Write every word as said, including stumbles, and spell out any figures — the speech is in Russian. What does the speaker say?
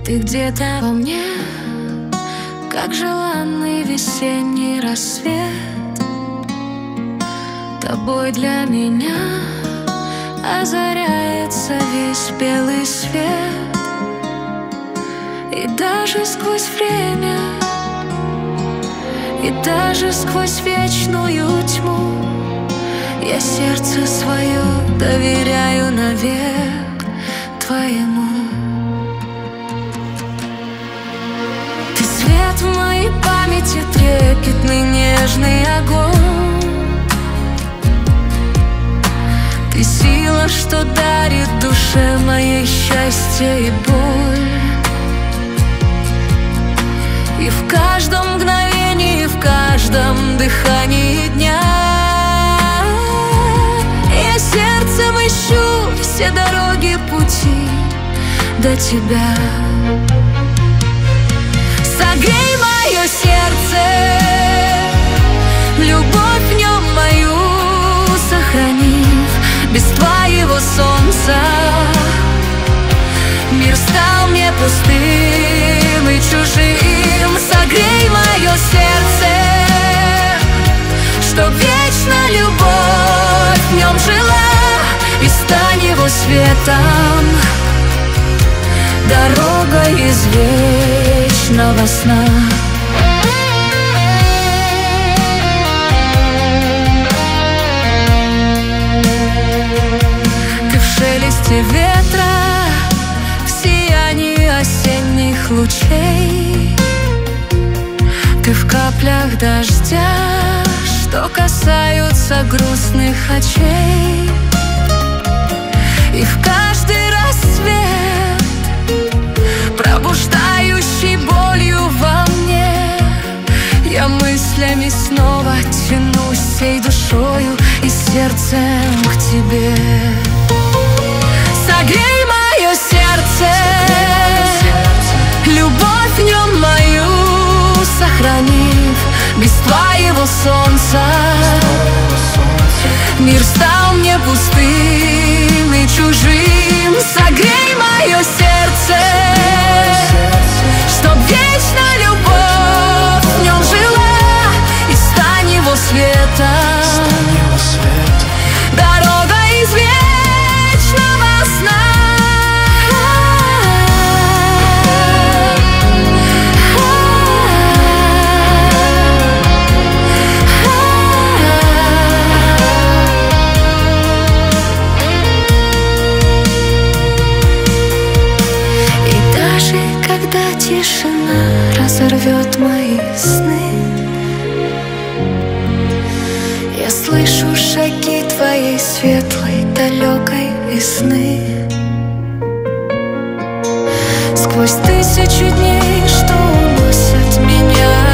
Ты где-то во мне, как желанный весенний рассвет. Тобой для меня озаряется весь белый свет. И даже сквозь время, и даже сквозь вечную тьму я сердце свое доверяю навек твоему. Ты свет в моей памяти, трепетный нежный огонь. Ты сила, что дарит душе моей счастье и боль. И в каждом мгновении, в каждом дыхании дня я сердцем ищу все дороги пути до тебя. Согрей мое сердце, любовь в нем мою сохранив. Без твоего солнца мир стал мне пустым и чужим. Согрей мое сердце, чтоб вечно любовь в нем жила, и стань его светом, дорогой из вечного сна. Ты в шелесте ветра, в сиянии осенних лучей. Ты в каплях дождя, что касаются грустных очей. И в каждый рассвет, пробуждающий болью во мне, я мыслями снова тянусь всей душою и сердцем к тебе. Согрей мое сердце, любовь в нем мою сохранив. Без твоего солнца мир стал мне пустым и чужим. Согрей мое сердце, чтоб вечно любовь в нем жила, и стань его светом, дорога из вечного сна. Тишина разорвет мои сны, я слышу шаги твоей светлой, далекой весны. Сквозь тысячу дней, что уносят меня,